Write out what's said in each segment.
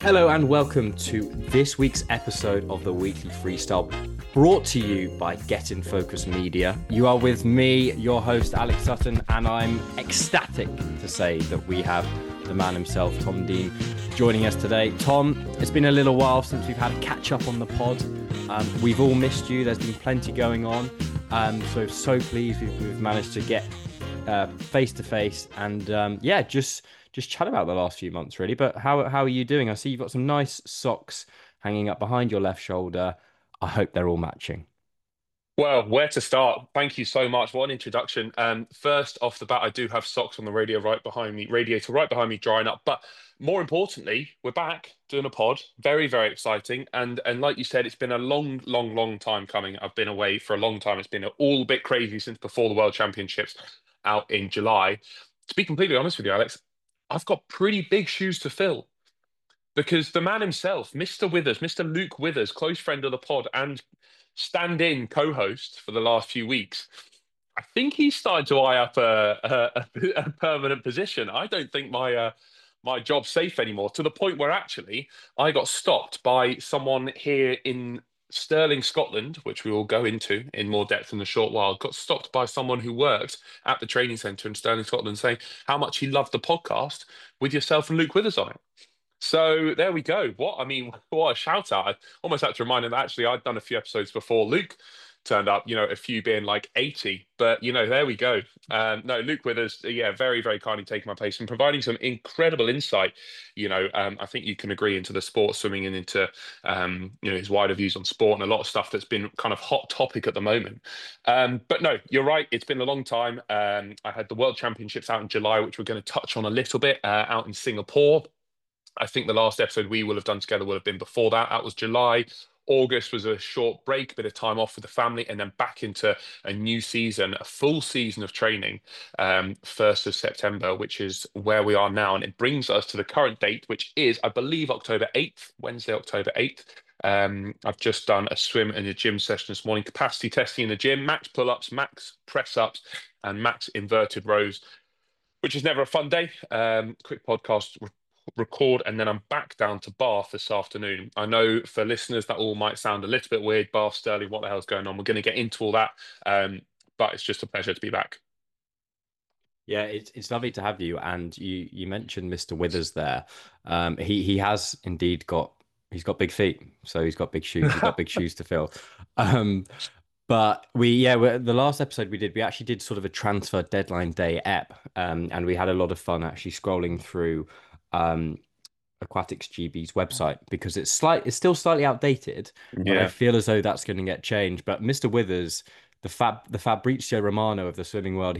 Hello and welcome to this week's episode of the Weekly Freestyle, brought to you by Get in Focus Media. You are with me, your host Alex Sutton, and I'm ecstatic to say that we have the man himself, Tom Dean, joining us today. Tom, it's been a little while since we've had a catch up on the pod. We've all missed you. There's been plenty going on. So pleased we've managed to get face to face and just chat about the last few months, really. But how are you doing? I see you've got some nice socks hanging up behind your left shoulder. I hope they're all matching. Well, where to start? Thank you so much. What an introduction. First off the bat, I do have socks on the radiator right behind me, drying up. But more importantly, we're back doing a pod. Very, very exciting. And like you said, it's been a long, long, long time coming. I've been away for a long time. It's been all a bit crazy since before the World Championships out in July. To be completely honest with you, Alex, I've got pretty big shoes to fill. Because the man himself, Mr. Withers, Mr. Luke Withers, close friend of the pod and stand-in co-host for the last few weeks, I think he's started to eye up a permanent position. I don't think my job's safe anymore, to the point where actually I got stopped by someone here in Stirling, Scotland, which we will go into in more depth in a short while. Got stopped by someone who worked at the training centre in Stirling, Scotland, saying how much he loved the podcast with yourself and Luke Withers on it. So there we go. What a shout out. I almost had to remind him that actually I'd done a few episodes before Luke turned up, a few being like 80. But, there we go. No, Luke with us, yeah, very, very kindly taking my place and providing some incredible insight. I think you can agree into the sport swimming and into, his wider views on sport and a lot of stuff that's been kind of hot topic at the moment. But no, you're right. It's been a long time. I had the World Championships out in July, which we're going to touch on a little bit out in Singapore. I think the last episode we will have done together will have been before that. That was July. August was a short break, a bit of time off with the family, and then back into a new season, a full season of training, 1st of September, which is where we are now. And it brings us to the current date, which is, I believe, October 8th, Wednesday, October 8th. I've just done a swim and a gym session this morning, capacity testing in the gym, max pull-ups, max press-ups, and max inverted rows, which is never a fun day. Quick podcast record, and then I'm back down to Bath this afternoon. I know for listeners that all might sound a little bit weird. Bath, Stirling, what the hell's going on? We're going to get into all that, but it's just a pleasure to be back. Yeah, it's lovely to have you. And you mentioned Mr. Withers there. He has indeed got big feet, so he's got big shoes. He's got big shoes to fill. Um, But the last episode we actually did sort of a transfer deadline day ep, and we had a lot of fun actually scrolling through um, Aquatics GB's website because it's still slightly outdated, but I Yeah. feel as though that's going to get changed. But Mr. Withers, the Fabrizio Romano of the swimming world,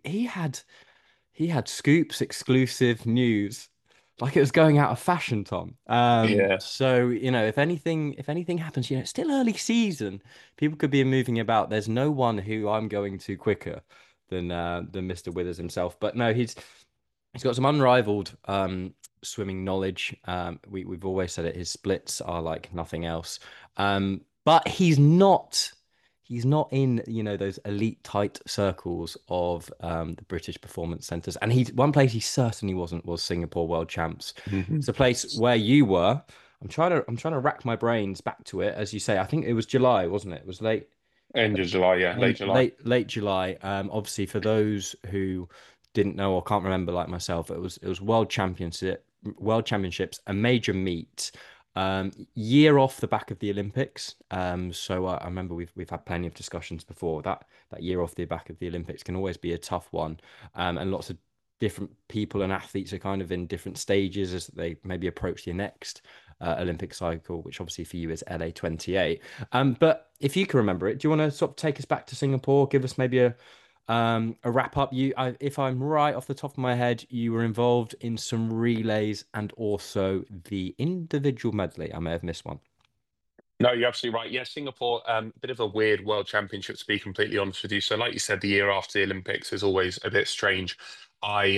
he had scoops, exclusive news, like it was going out of fashion, Tom. Yeah. So if anything happens, it's still early season. People could be moving about. There's no one who I'm going to quicker than Mr. Withers himself. But no, he's got some unrivaled swimming knowledge. We've always said it. His splits are like nothing else. But he's not in, those elite tight circles of the British performance centers. And one place he certainly wasn't was Singapore World Champs. Mhm. It's a place where you were. I'm trying to rack my brains back to it. As you say, I think it was July, wasn't it? It was End of July, yeah, late July. late July. Obviously, for those who didn't know or can't remember, like myself, it was World Championships, a major meet, year off the back of the Olympics. So I remember we've had plenty of discussions before that year off the back of the Olympics can always be a tough one, and lots of different people and athletes are kind of in different stages as they maybe approach the next Olympic cycle, which obviously for you is LA 28. But if you can remember it, do you want to sort of take us back to Singapore? Give us maybe a wrap up. If I'm right off the top of my head, you were involved in some relays and also the individual medley. I may have missed one. No, you're absolutely right. Yeah, Singapore, bit of a weird World Championship, to be completely honest with you. So, like you said, the year after the Olympics is always a bit strange. I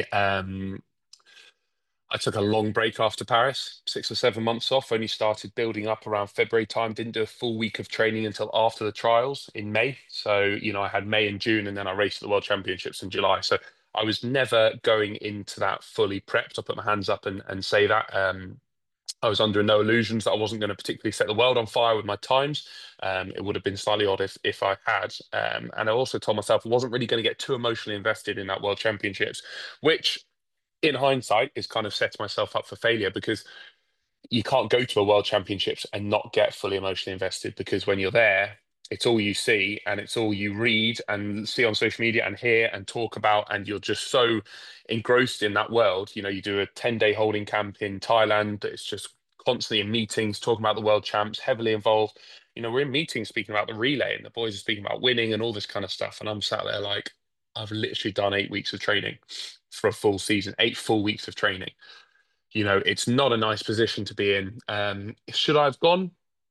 I took a long break after Paris, 6 or 7 months off. Only started building up around February time. Didn't do a full week of training until after the trials in May. So, I had May and June, and then I raced at the World Championships in July. So I was never going into that fully prepped. I'll put my hands up and say that. I was under no illusions that I wasn't going to particularly set the world on fire with my times. It would have been slightly odd if I had. And I also told myself I wasn't really going to get too emotionally invested in that World Championships, which in hindsight is kind of set myself up for failure because you can't go to a World Championships and not get fully emotionally invested because when you're there, it's all you see and it's all you read and see on social media and hear and talk about, and you're just so engrossed in that world. You know, you do a 10-day holding camp in Thailand. It's just constantly in meetings talking about the world champs, heavily involved. You know, we're in meetings speaking about the relay and the boys are speaking about winning and all this kind of stuff. And I'm sat there like, I've literally done 8 weeks of training for a full season, 8 full weeks of training. You know, it's not a nice position to be in. Should I have gone?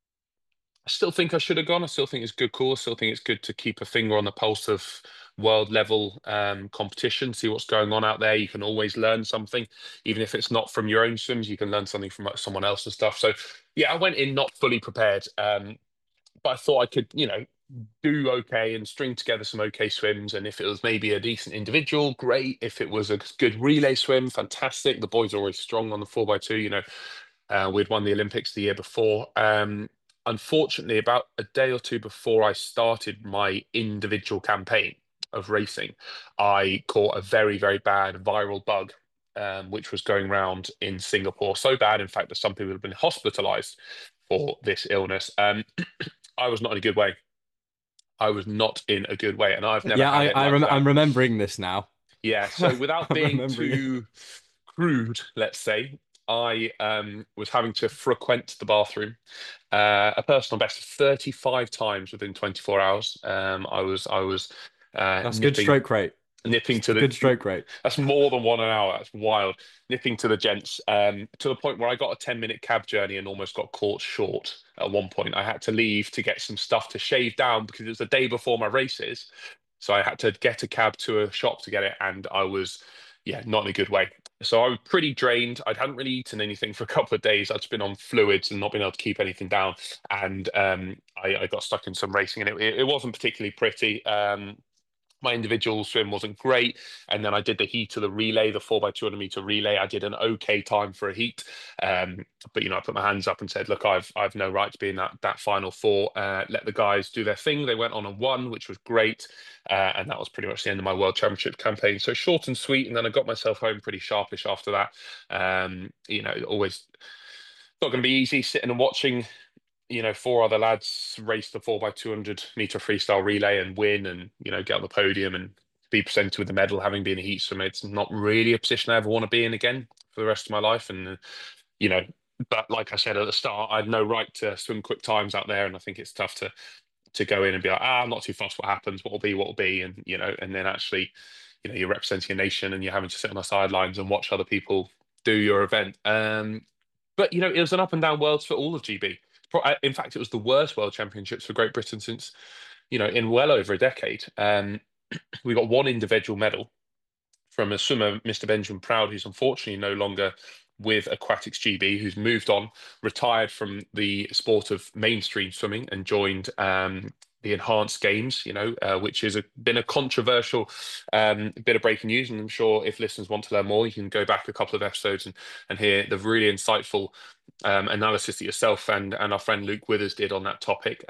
I still think I should have gone. I still think it's a good call. I still think it's good to keep a finger on the pulse of world level competition, see what's going on out there. You can always learn something, even if it's not from your own swims, you can learn something from someone else's stuff. So, yeah, I went in not fully prepared, but I thought I could, you know, do okay and string together some okay swims. And if it was maybe a decent individual, great. If it was a good relay swim, fantastic. The boys are always strong on the 4x2. You know, we'd won the Olympics the year before. Unfortunately, about a day or two before I started my individual campaign of racing, I caught a very, very bad viral bug, which was going around in Singapore. So bad, in fact, that some people have been hospitalized for this illness. I was not in a good way. I was not in a good way, and I've never Yeah, had it like that. I'm remembering this now. Yeah, so without I'm being remembering it. too crude, let's say, I was having to frequent the bathroom a personal best of 35 times within 24 hours. I was That's good nipping stroke rate. nipping It's to good the stroke rate. that's more than 1 hour. That's wild. Nipping to the gents, to the point where I got a 10-minute cab journey and almost got caught short at one point. I had to leave to get some stuff to shave down because it was the day before my races. So I had to get a cab to a shop to get it, and I was, yeah, not in a good way. So I was pretty drained. I hadn't really eaten anything for a couple of days. I'd just been on fluids and not been able to keep anything down. And I got stuck in some racing, and it wasn't particularly pretty. My individual swim wasn't great. And then I did the heat of the relay, the 4x200 meter relay. I did an okay time for a heat. But you know, I put my hands up and said, look, I've no right to be in that final four. Let the guys do their thing. They went on and won, which was great. And that was pretty much the end of my World Championship campaign. So short and sweet. And then I got myself home pretty sharpish after that. You know, always not going to be easy sitting and watching, you know, four other lads race the 4x200 meter freestyle relay and win and, you know, get on the podium and be presented with the medal having been a heat swimmer. It's not really a position I ever want to be in again for the rest of my life. And, you know, but like I said at the start, I had no right to swim quick times out there. And I think it's tough to go in and be like, I'm not too fast. What happens? What will be? And, you know, and then actually, you know, you're representing a nation and you're having to sit on the sidelines and watch other people do your event. But you know, it was an up and down world for all of GB. In fact, it was the worst World Championships for Great Britain since, you know, in well over a decade. We got one individual medal from a swimmer, Mr. Benjamin Proud, who's unfortunately no longer with Aquatics GB, who's moved on, retired from the sport of mainstream swimming and joined the enhanced games, you know, which has been a controversial bit of breaking news. And I'm sure if listeners want to learn more, you can go back a couple of episodes and hear the really insightful analysis that yourself and our friend Luke Withers did on that topic.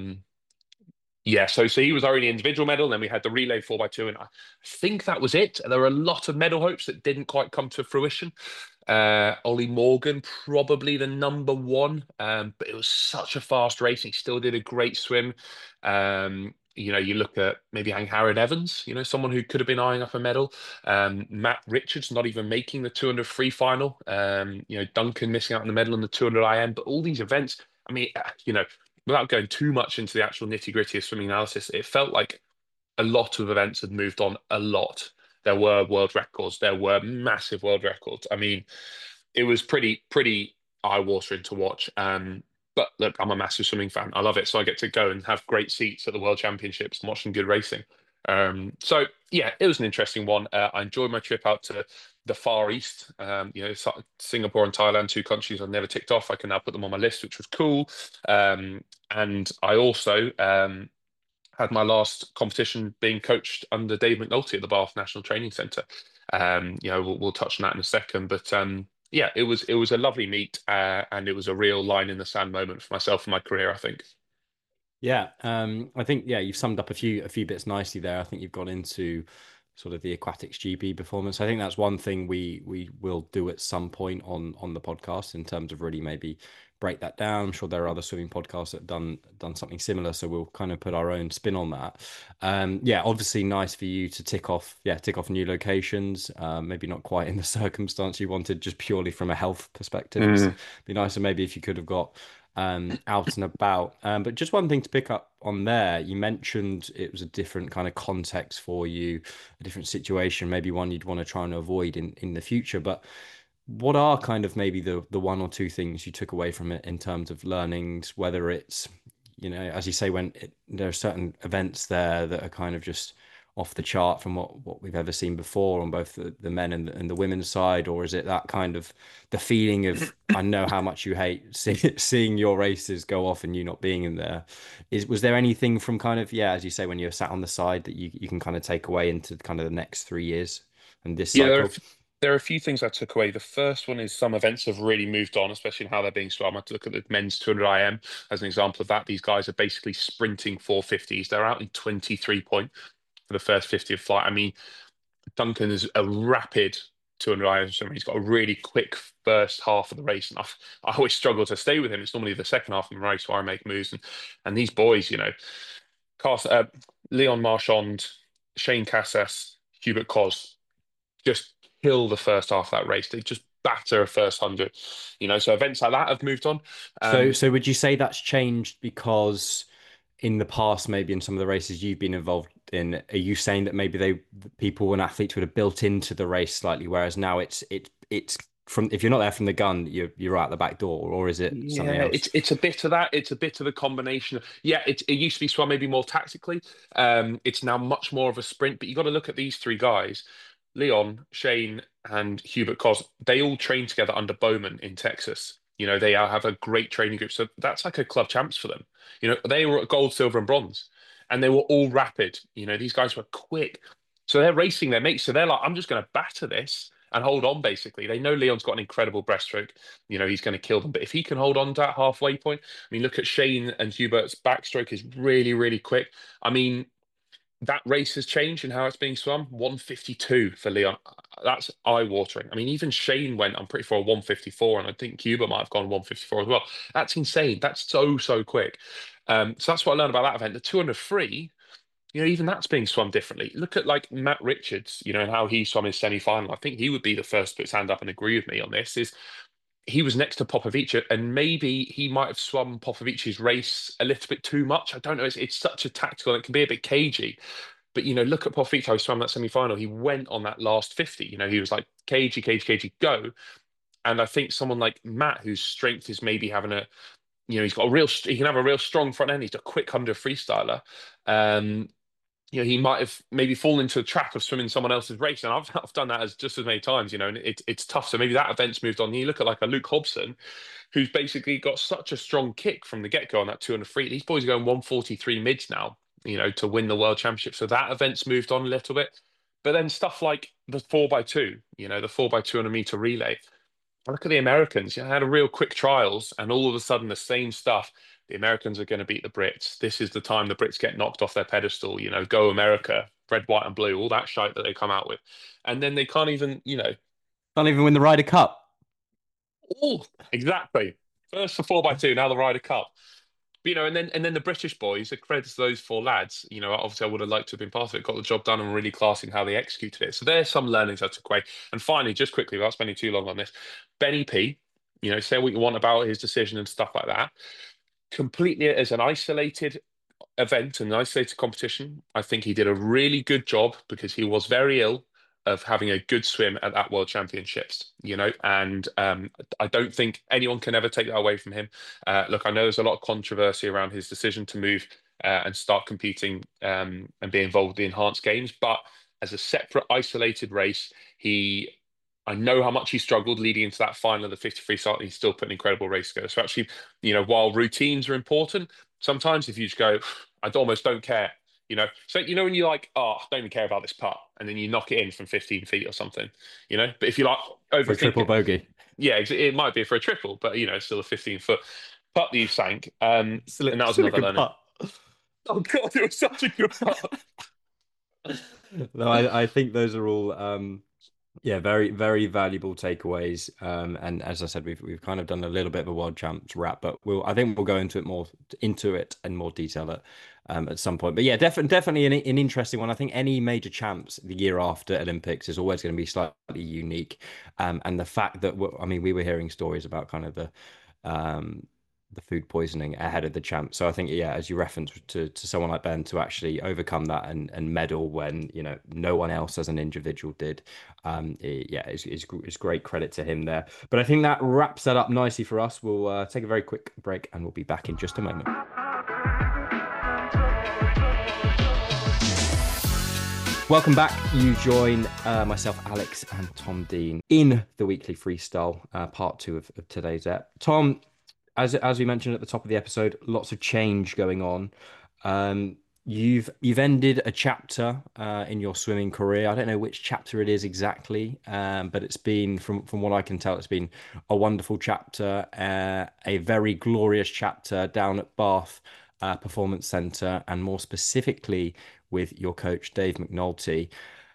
Yeah, so he was our only individual medal. Then we had the relay 4x2, and I think that was it. There were a lot of medal hopes that didn't quite come to fruition. Ollie Morgan, probably the number one, but it was such a fast race. He still did a great swim. You know, you look at maybe Angharad Evans, you know, someone who could have been eyeing up a medal. Matt Richards not even making the 200 free final. You know, Duncan missing out on the medal in the 200 IM. But all these events, I mean, you know, without going too much into the actual nitty-gritty of swimming analysis, it felt like a lot of events had moved on a lot. There were world records, there were massive world records. I mean, it was pretty eye-watering to watch. But look, I'm a massive swimming fan. I love it. So I get to go and have great seats at the World Championships and watch some good racing. So yeah, it was an interesting one. I enjoyed my trip out to the Far East. You know, Singapore and Thailand, two countries I've never ticked off. I can now put them on my list, which was cool. And I also had my last competition being coached under Dave McNulty at the Bath National Training Centre. You know, we'll touch on that in a second, but yeah, it was a lovely meet, and it was a real line in the sand moment for myself and my career, I think. Yeah, I think you've summed up a few bits nicely there. I think you've got into sort of the aquatics GB performance. I think that's one thing we will do at some point on the podcast in terms of really maybe break that down. I'm sure there are other swimming podcasts that have done something similar, so we'll kind of put our own spin on that. Yeah, obviously nice for you to tick off new locations. Maybe not quite in the circumstance you wanted, just purely from a health perspective. Mm. Be nicer maybe if you could have got out and about. But just one thing to pick up on there, you mentioned it was a different kind of context for you, a different situation, maybe one you'd want to try and avoid in the future. But what are kind of maybe the one or two things you took away from it in terms of learnings, whether it's, as you say, there are certain events there that are kind of just off the chart from what we've ever seen before on both the men and the women's side, or is it that kind of the feeling of I know how much you hate seeing your races go off and you not being in there. Was there anything from kind of, as you say, when you're sat on the side that you can kind of take away into kind of the next 3 years and this Yeah, cycle? there are a few things I took away. The first one is some events have really moved on, especially in how they're being swum. I had to look at the men's 200 IM as an example of that. These guys are basically sprinting 450s. They're out in 23 point for the first 50 of flight. I mean, Duncan is a rapid 200 IM swimmer. He's got a really quick first half of the race, and I always struggle to stay with him. It's normally the second half of the race where I make moves, and these boys, Cast, Leon Marchand, Shane Cassas, Hubert Cos just kill the first half of that race. They just batter a first 100. So events like that have moved on. So, Um, so would you say that's changed because in the past, maybe in some of the races you've been involved in, are you saying that maybe people and athletes would have built into the race slightly, whereas now it's from if you're not there from the gun, you're out the back door, or is it something yeah, else? it's a bit of that. It's a bit of the combination of yeah. It used to be swum maybe more tactically. It's now much more of a sprint. But you got to look at these three guys, Leon, Shane, and Hubert Cos. They all train together under Bowman in Texas. They have a great training group. So that's like a club champs for them. They were at gold, silver, and bronze, and they were all rapid. These guys were quick. So they're racing their mates. So they're like, I'm just going to batter this and hold on, basically. They know Leon's got an incredible breaststroke. He's going to kill them. But if he can hold on to that halfway point, I mean, look at Shane and Hubert's backstroke is really, really quick. I mean, that race has changed in how it's being swum. 152 for Leon. That's eye-watering. I mean, even Shane went, I'm pretty sure, 154, and I think Hubert might have gone 154 as well. That's insane. That's so, so quick. So that's what I learned about that event. The 200 free, even that's being swum differently. Look at like Matt Richards, and how he swum his semi-final. I think he would be the first to put his hand up and agree with me on this. Is he was next to Popovic, and maybe he might have swum Popovic's race a little bit too much. I don't know. It's such a tactical, it can be a bit cagey. But look at Popovic, how he swam that semi-final. He went on that last 50. He was like cagey, cagey, cagey, go. And I think someone like Matt, whose strength is maybe having he can have a real strong front end. He's a quick 100 freestyler. Um, he might have maybe fallen into a trap of swimming someone else's race, and I've done that just as many times, and it's tough. So maybe that event's moved on. You look at like a Luke Hobson, who's basically got such a strong kick from the get go on that 200 free. These boys are going 143 mids now, to win the world championship. So that event's moved on a little bit. But then stuff like the 4x2, the 4x200 meter relay. I look at the Americans. I had a real quick trials, and all of a sudden, the same stuff. The Americans are going to beat the Brits. This is the time the Brits get knocked off their pedestal. Go America, red, white, and blue, all that shite that they come out with, and then they can't even, Can't even win the Ryder Cup. oh, exactly. First the 4x2, now the Ryder Cup. But, and then the British boys, it credits those four lads. Obviously I would have liked to have been part of it, got the job done and really classy in how they executed it. So there's some learnings I took away. And finally, just quickly, without spending too long on this, Benny P, say what you want about his decision and stuff like that. Completely as an isolated event, an isolated competition, I think he did a really good job because he was very ill of having a good swim at that World Championships, and I don't think anyone can ever take that away from him. Look, I know there's a lot of controversy around his decision to move and start competing and be involved with the enhanced games, but as a separate, isolated race, I know how much he struggled leading into that final of the 50 start, and he still put an incredible race together. So actually, while routines are important, sometimes if you just go, I almost don't care. So when you're like, oh, I don't even care about this putt, and then you knock it in from 15 feet or something. But if you like For a overthink triple it, bogey. yeah, it might be for a triple, but it's still a 15-foot putt that you sank. And that was Still a another good learning. putt. Oh God, it was such a good putt. No, I think those are all yeah, very, very valuable takeaways. And as I said, we've kind of done a little bit of a world champs wrap, but I think we'll go into it in more detail at some point. But yeah, definitely an interesting one. I think any major champs the year after Olympics is always going to be slightly unique. And the fact that I mean, we were hearing stories about kind of um the food poisoning ahead of the champ. So I think, yeah, as you referenced to someone like Ben to actually overcome that and medal when, no one else as an individual did. Yeah, it's great credit to him there. But I think that wraps that up nicely for us. We'll take a very quick break and we'll be back in just a moment. Welcome back. You join myself, Alex, and Tom Dean in the weekly freestyle, part two of today's ep. Tom, as we mentioned at the top of the episode, lots of change going on. You've ended a chapter in your swimming career. I don't know which chapter it is exactly, but it's been from what I can tell, it's been a wonderful chapter, a very glorious chapter down at Bath Performance Centre, and more specifically with your coach Dave McNulty.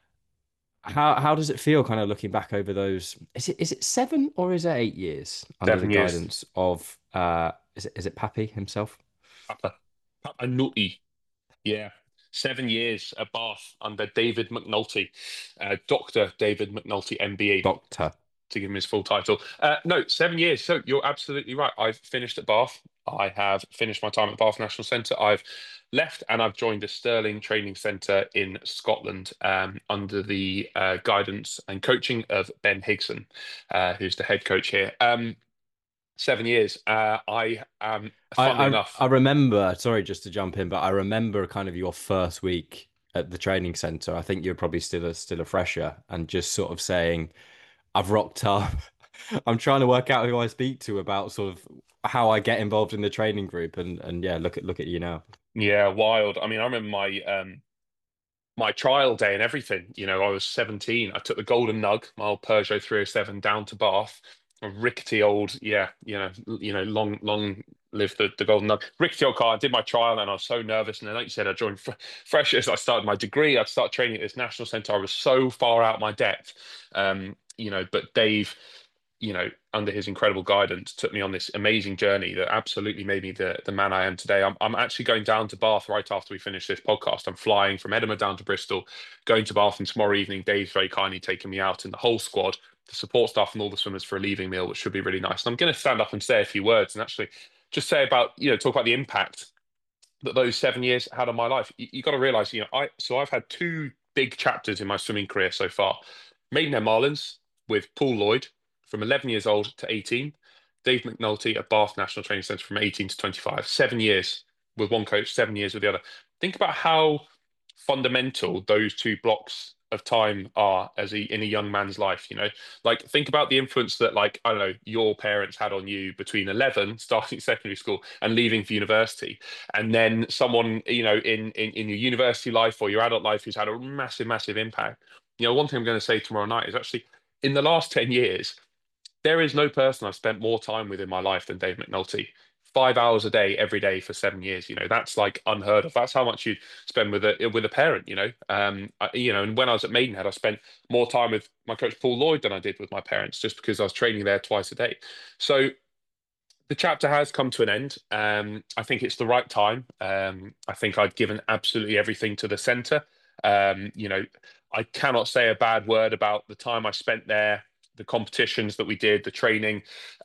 How does it feel kind of looking back over those, is it 7 or is it 8 years under the 7 years. guidance of is it Pappy himself? Papa, Papa Nutty. Yeah. 7 years at Bath under David McNulty, Dr. David McNulty, MBA, Doctor. to give him his full title. No, 7 years. So you're absolutely right. I've finished at Bath. I have finished my time at Bath National Centre. I've left and I've joined the Stirling Training Centre in Scotland under the guidance and coaching of Ben Higson, who's the head coach here. 7 years. I am, funnily I enough, remember, sorry just to jump in, but I remember kind of your first week at the training center. I think you're probably still a fresher and just sort of saying, I've rocked up. I'm trying to work out who I speak to about sort of how I get involved in the training group and yeah, look at you now. yeah, wild. I mean, I remember my trial day and everything. I was 17. I took the Golden Nug, my old Peugeot 307, down to Bath. A rickety old, yeah, long live the Golden Nug. Rickety old car. I did my trial and I was so nervous. And then, like you said, I joined freshers. I started my degree. I'd start training at this national centre. I was so far out my depth. But Dave, under his incredible guidance, took me on this amazing journey that absolutely made me the man I am today. I'm actually going down to Bath right after we finish this podcast. I'm flying from Edinburgh down to Bristol, going to Bath, and tomorrow evening, Dave's very kindly taking me out and the whole squad, the support staff, and all the swimmers for a leaving meal, which should be really nice. And I'm going to stand up and say a few words and actually just say about, talk about the impact that those 7 years had on my life. You got to realize, I've had two big chapters in my swimming career so far. Maidenhead Marlins with Paul Lloyd from 11 years old to 18. Dave McNulty at Bath National Training Centre from 18 to 25. 7 years with one coach, 7 years with the other. Think about how fundamental those two blocks of time are in a young man's life. Like think about the influence that, like, I don't know, your parents had on you between 11 starting secondary school and leaving for university, and then someone, in your university life or your adult life who's had a massive impact. One thing I'm going to say tomorrow night is actually, in the last 10 years, there is no person I've spent more time with in my life than Dave McNulty. 5 hours a day, every day for 7 years. That's like unheard of. That's how much you spend with a parent. And when I was at Maidenhead, I spent more time with my coach Paul Lloyd than I did with my parents, just because I was training there twice a day. So the chapter has come to an end. I think it's the right time. I think I'd given absolutely everything to the centre. I cannot say a bad word about the time I spent there, the competitions that we did, the training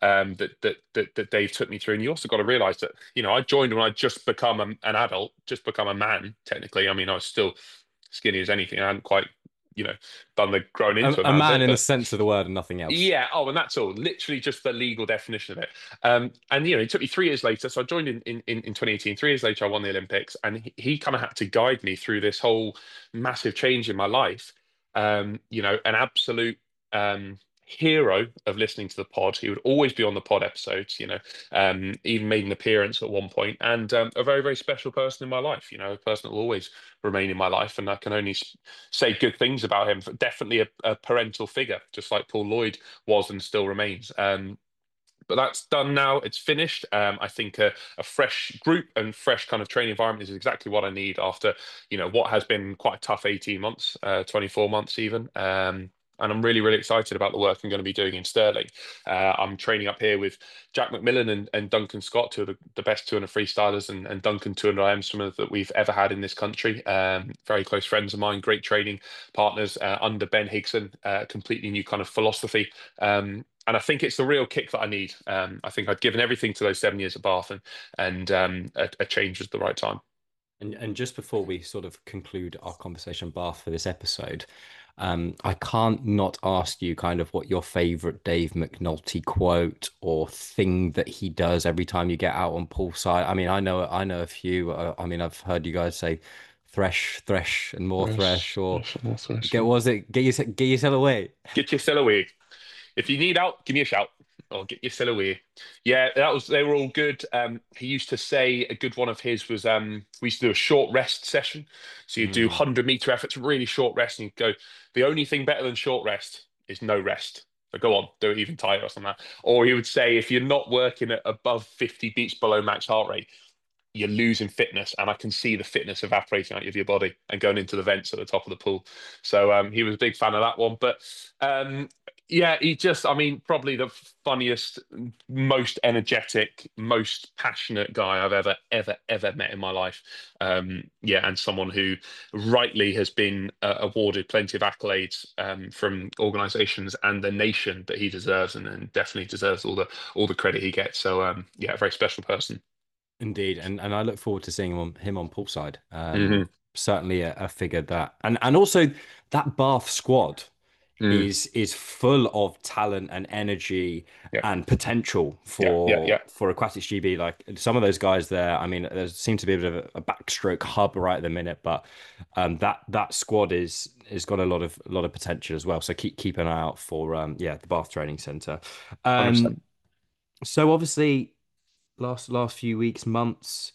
that Dave took me through. And you also got to realise that I joined when I just become an adult, just become a man. Technically, I mean, I was still skinny as anything. I hadn't quite done the grown into a A man man bit, in the but sense of the word and nothing else. yeah. Oh, and that's all. Literally just the legal definition of it. And it took me 3 years later. So I joined in 2018. 3 years later, I won the Olympics, and he kind of had to guide me through this whole massive change in my life. An absolute hero of listening to the pod. He would always be on the pod episodes, even made an appearance at one point, and a very, very special person in my life, a person that will always remain in my life. And I can only say good things about him. Definitely a parental figure, just like Paul Lloyd was and still remains. But that's done now. It's finished. I think a fresh group and fresh kind of training environment is exactly what I need after, what has been quite a tough 18 months, 24 months even. And I'm really, really excited about the work I'm going to be doing in Stirling. I'm training up here with Jack McMillan and Duncan Scott, two of the best 200 freestylers, and Duncan 200 IM swimmer that we've ever had in this country. Very close friends of mine, great training partners under Ben Higson, completely new kind of philosophy. And I think it's the real kick that I need. I think I'd given everything to those 7 years at Bath, and a change was the right time. And just before we sort of conclude our conversation Bath for this episode, I can't not ask you kind of what your favorite Dave McNulty quote or thing that he does every time you get out on poolside. I mean, I know a few. I mean, I've heard you guys say thresh, thresh, and more thresh, Yes, or yes, yes, yes. get what was it? Get yourself away. Get your cell away. If you need out, give me a shout. Or get your cell away. Yeah, they were all good. He used to say a good one of his was we used to do a short rest session. So you do Mm. 100-meter efforts, really short rest, and you go, the only thing better than short rest is no rest. So go on, do it even tighter or something like that. Or he would say if you're not working at above 50 beats below max heart rate, you're losing fitness, and I can see the fitness evaporating out of your body and going into the vents at the top of the pool. So he was a big fan of that one. But yeah, I mean, probably the funniest, most energetic, most passionate guy I've ever met in my life. Yeah, and someone who rightly has been awarded plenty of accolades from organisations and the nation that he deserves, and definitely deserves all the credit he gets. So yeah, a very special person. Indeed, and I look forward to seeing him on poolside. Hmm. Certainly a figure that, and also that Bath squad Mm. is full of talent and energy Yeah, and potential yeah, yeah, yeah. for Aquatics GB. Like some of those guys there, I mean, there seems to be a bit of a backstroke hub right at the minute, but that squad is got a lot of potential as well. So keep an eye out for the Bath Training Centre. Um, 100%. so obviously last few weeks, months,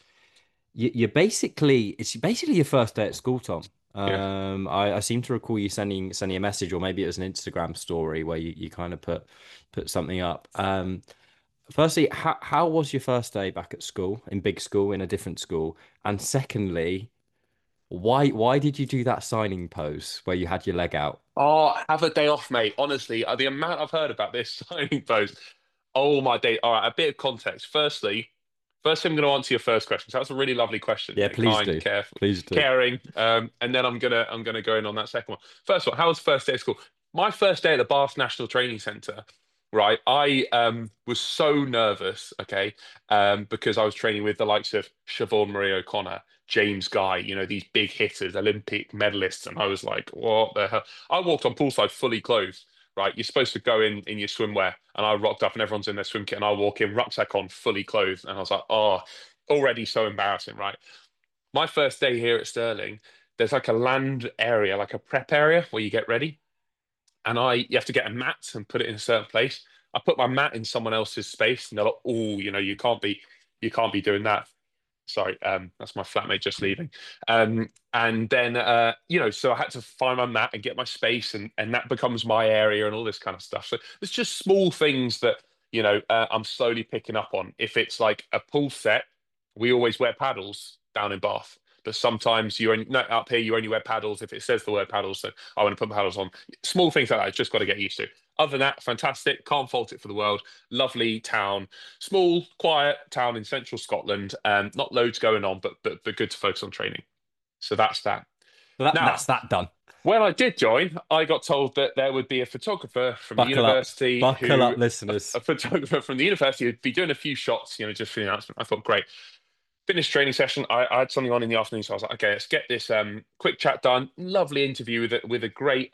it's basically your first day at school, Tom. Yeah. I seem to recall you sending a message, or maybe it was an Instagram story where you kind of put something up. Firstly, how was your first day back at school, in big school, in a different school? And secondly, why did you do that signing pose where you had your leg out? Oh, have a day off, mate. Honestly, the amount I've heard about this signing post. Oh my day. All right, a bit of context. Firstly, I'm going to answer your first question. So that's a really lovely question. Yeah, Yeah, please kind, do. careful, Please do. caring. And then I'm gonna go in on that second one. First of all, how was the first day of school? My first day at the Bath National Training Centre, right? I was so nervous, okay, because I was training with the likes of Siobhan Marie O'Connor, James Guy, these big hitters, Olympic medalists, and I was like, what the hell? I walked on poolside fully clothed. Right, you're supposed to go in your swimwear, and I rocked up, and everyone's in their swim kit, and I walk in, rucksack on, fully clothed, and I was like, oh, already so embarrassing, right? My first day here at Stirling, there's like a land area, like a prep area where you get ready, and you have to get a mat and put it in a certain place. I put my mat in someone else's space, and they're like, oh, you can't be doing that. Sorry, that's my flatmate just leaving. And then so I had to find my mat and get my space, and that becomes my area and all this kind of stuff. So it's just small things that I'm slowly picking up on. If it's like a pool set, we always wear paddles down in Bath. But sometimes you only no, up here you only wear paddles if it says the word paddles. So I want to put paddles on. Small things like that. I've just got to get used to. Other than that, fantastic. Can't fault it for the world. Lovely town, small, quiet town in central Scotland. Not loads going on, but good to focus on training. So that's that. So Now, that's that done. when I did join, I got told that there would be a photographer from the university Buckle who up, listeners. a photographer from the university who'd be doing a few shots, just for the announcement. I thought, great. Finished training session. I had something on in the afternoon, so I was like, okay, let's get this quick chat done. Lovely interview with a great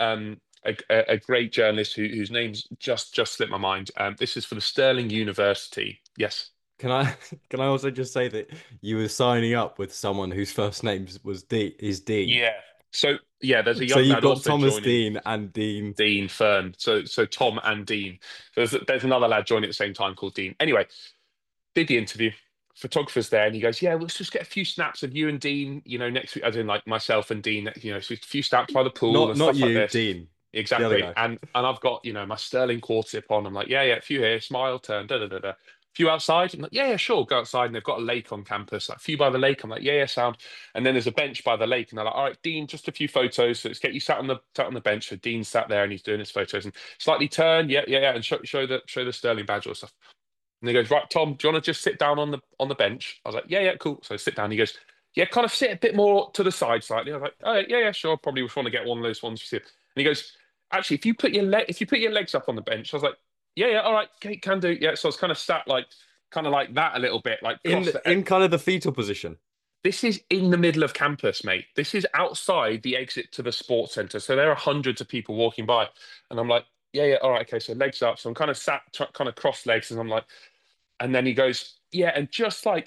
a great journalist whose name's just slipped my mind. This is for the Stirling University. Yes. Can I can I also just say that you were signing up with someone whose first name was D is D. Yeah. So yeah, there's a So young you've lad got also Thomas joining. Dean and Dean. Dean Fern. So Tom and Dean. There's another lad joining at the same time called Dean. Anyway, did the interview. Photographer's there, and he goes, "Yeah, let's just get a few snaps of you and Dean. Next week, as in like myself and Dean. So a few snaps by the pool Not and not stuff like you, this." Dean. The other Exactly. guy. And I've got my Sterling quarter tip on. I'm like, yeah, yeah, a few here, smile, turn, da da da da. A few outside. I'm like, yeah, yeah, sure, go outside. And they've got a lake on campus, like a few by the lake. I'm like, yeah, yeah, sound. And then there's a bench by the lake, and they're like, all right, Dean, just a few photos. So let's get you sat on the bench. So Dean sat there and he's doing his photos and slightly turn, yeah, yeah, yeah, and show the Sterling badge or stuff. And he goes, right, Tom, do you want to just sit down on the bench? I was like, yeah, yeah, cool. So I sit down. He goes, yeah, kind of sit a bit more to the side slightly. I was like, oh yeah, yeah, sure. Probably just want to get one of those ones you see. And he goes, actually, if you put your legs up on the bench, I was like, yeah, yeah, all right, okay, can do. Yeah. So I was kind of sat kind of like that a little bit, like cross the. In kind of the fetal position. This is in the middle of campus, mate. This is outside the exit to the sports centre. So there are hundreds of people walking by. And I'm like, yeah, yeah, all right, okay. So legs up. So I'm kind of sat, kind of cross legs. And I'm like, and then he goes, yeah, and just like,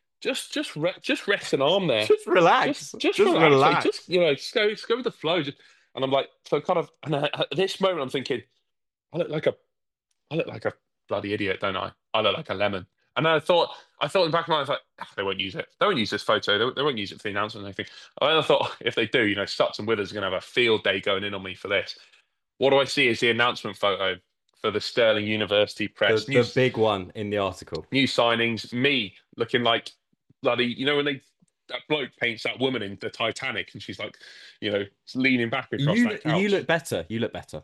just rest an arm there. Just relax. Just Just relax, mate. relax. Just go with the flow. And I'm like, so kind of, and at this moment, I'm thinking, I look like a, I look like a bloody idiot, don't I? I look like a lemon. And then I thought in the back of my mind, I was like, "Ah, they won't use it. They won't use this photo. They won't use it for the announcement or anything." And then I thought, if they do, Stutz and Withers are going to have a field day going in on me for this. What do I see is the announcement photo for the Sterling University The press. the big one in the article. New signings, me looking like bloody, when that bloke paints that woman in the Titanic and she's like, leaning back across that You couch. look better. You look better.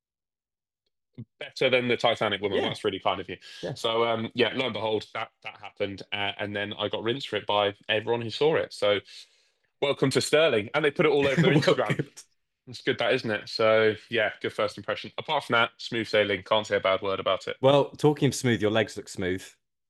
Better than the Titanic woman. Well, Yeah. that's really kind of you. Yeah. So yeah, lo and behold, that happened, and then I got rinsed for it by everyone who saw it. So welcome to Sterling, and they put it all over their Well, Instagram. good. It's good, that isn't it? So yeah, good first impression. Apart from that, smooth sailing. Can't say a bad word about it. Well, talking of smooth, your legs look smooth.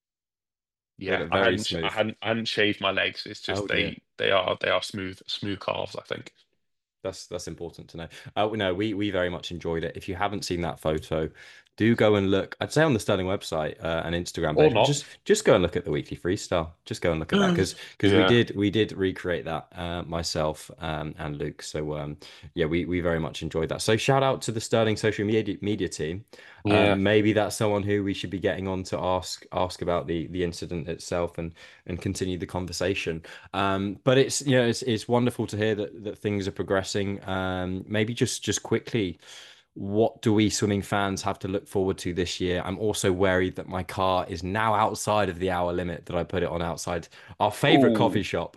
They Yeah, look I very hadn't I smooth. hadn't I hadn't shaved my legs. It's just Oh dear. they are smooth calves, I think. That's important to know. No, we very much enjoyed it. If you haven't seen that photo, do go and look. I'd say on the Sterling website and Instagram Or page, but not. just go and look at the weekly freestyle. Just go and look at that because we Yeah. did recreate that myself and Luke. So yeah, we very much enjoyed that. So shout out to the Sterling social media team. Yeah. Maybe that's someone who we should be getting on to ask about the incident itself and continue the conversation. But it's wonderful to hear that things are progressing. Maybe just quickly, what do we swimming fans have to look forward to this year? I'm also worried that my car is now outside of the hour limit that I put it on outside our favorite coffee Oh, shop.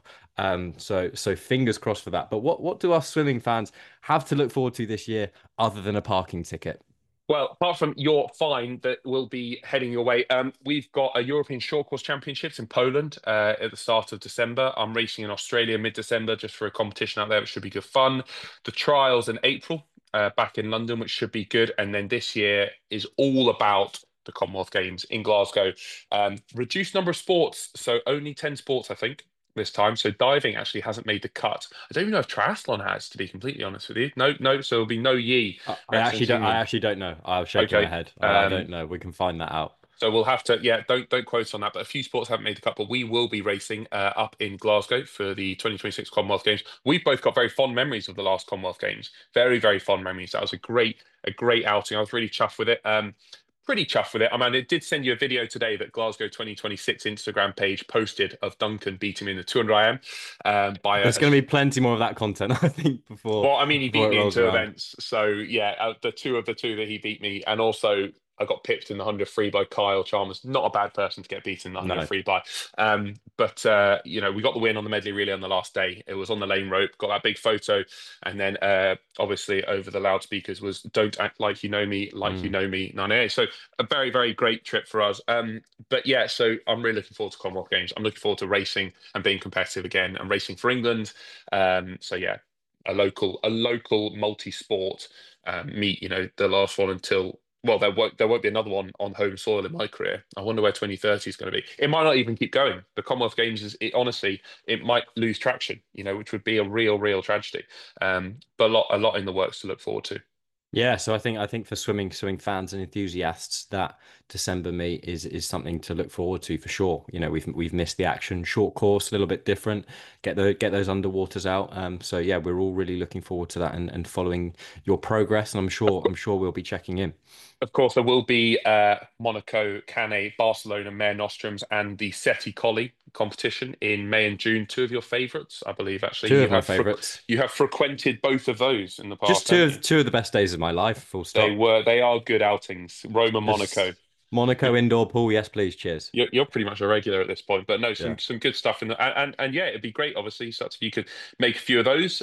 So fingers crossed for that. But what do us swimming fans have to look forward to this year other than a parking ticket? well, apart from your fine that will be heading your way, we've got a European Short Course Championships in Poland at the start of December. I'm racing in Australia mid-December just for a competition out there, which should be good fun. The trials in April back in London, which should be good. And then this year is all about the Commonwealth Games in Glasgow. Reduced number of sports, so only 10 sports, I think, this time. So diving actually hasn't made the cut. I don't even know if triathlon has, to be completely honest with you. No, no. So there'll be no Yi I actually representing don't. I England. actually don't know. I'm shaking my Okay. head. I don't know. We can find that out. So we'll have to, yeah, don't quote on that. But a few sports haven't made the cut, but we will be racing up in Glasgow for the 2026 Commonwealth Games. We've both got very fond memories of the last Commonwealth Games. Very, very fond memories. That was a great outing. I was really chuffed with it. Pretty chuffed with it. I mean, it did send you a video today that Glasgow 2026 Instagram page posted of Duncan beating me in the 200 IM by There's going to be plenty more of that content, I think, before well, I mean, he beat before it me in rolls two around. events. So yeah, the two of the two that he beat me, and also I got pipped in the 100 free by Kyle Chalmers. Not a bad person to get beaten in the 100 No. free by. But we got the win on the medley relay on the last day. It was on the lane rope, got that big photo, and then obviously over the loudspeakers was "Don't act like you know me, like you Mm. know me." 9A. So a very, very great trip for us. But yeah, so I'm really looking forward to Commonwealth Games. I'm looking forward to racing and being competitive again and racing for England. So yeah, a local multi-sport meet. The last one until well, there won't be another one on home soil in my career. I wonder where 2030 is going to be. It might not even keep going. The Commonwealth Games honestly, it might lose traction. Which would be a real tragedy. But a lot in the works to look forward to. Yeah, so I think for swimming fans and enthusiasts, that December meet is something to look forward to for sure. You know, we've missed the action, short course, a little bit different. Get those underwaters out. So yeah, we're all really looking forward to that and following your progress. And I'm sure we'll be checking in. Of course, there will be Monaco, Cannes, Barcelona, Mare Nostrums, and the Seti Colli competition in May and June. Two of your favourites, I believe. Actually, Two of my favorites. you have frequented both of those in the Just past, haven't you? two of the best days of my life. Full stop. They are good outings. Rome and Monaco. Just Monaco indoor pool. Yes, please. Cheers. You're pretty much a regular at this point, but no, Yeah. some good stuff in the and yeah, it'd be great, obviously, so if you could make a few of those.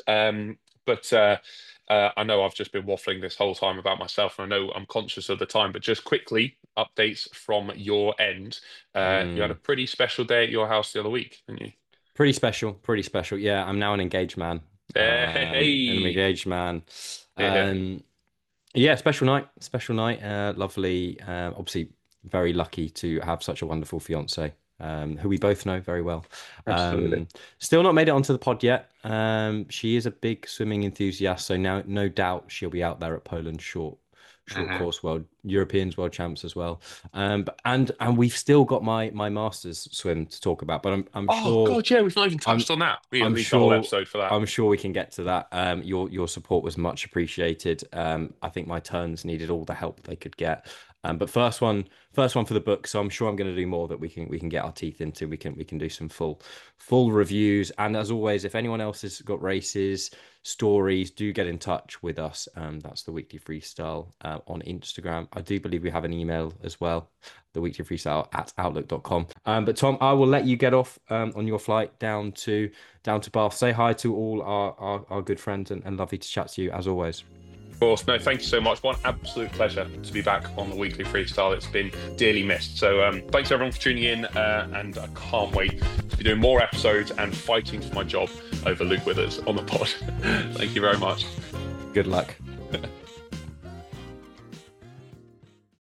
But I know I've just been waffling this whole time about myself, and I know I'm conscious of the time. But just quickly, updates from your end. You had a Mm. pretty special day at your house the other week, didn't you? Pretty special. Pretty special. Yeah, I'm now an engaged man. An Hey, engaged man. yeah, Um, Yeah, special night, special night. Lovely. Obviously, very lucky to have such a wonderful fiance, who we both know very well. absolutely. Still not made it onto the pod yet. She is a big swimming enthusiast, so now no doubt she'll be out there at Poland short Mhm. course world Europeans world champs as well. And we've still got my masters swim to talk about, but I'm Oh sure. God, yeah, we've not even I'm touched on that. We I'm need the whole sure episode for that. I'm sure we can get to that. Your support was much appreciated. I think my turns needed all the help they could get. But first one for the book. So I'm sure I'm going to do more that we can get our teeth into. We can do some full reviews. And as always, if anyone else has got races, stories, do get in touch with us. That's the Weekly Freestyle on Instagram. I do believe we have an email as well, the Weekly Freestyle at outlook.com. But Tom, I will let you get off on your flight down to Bath. Say hi to all our good friends and lovely to chat to you as always. Of course, no, thank you so much. One absolute pleasure to be back on the Weekly Freestyle. It's been dearly missed. So thanks everyone for tuning in, and I can't wait to be doing more episodes and fighting for my job over Luke Withers on the pod. Thank you very much. Good luck.